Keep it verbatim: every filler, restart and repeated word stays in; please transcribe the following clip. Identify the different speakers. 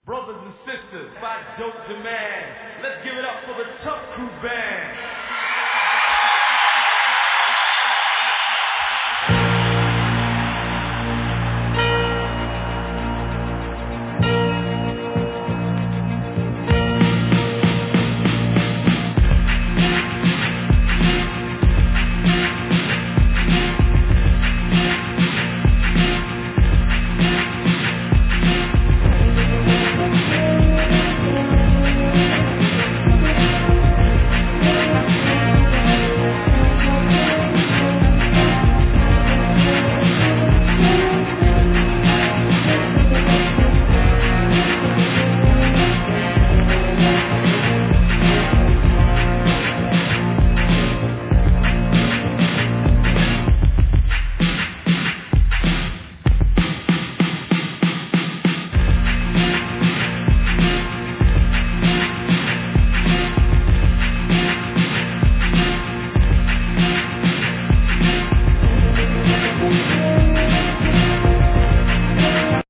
Speaker 1: Brothers and sisters, by Dope Demand, let's give it up for the Tough Crew Band.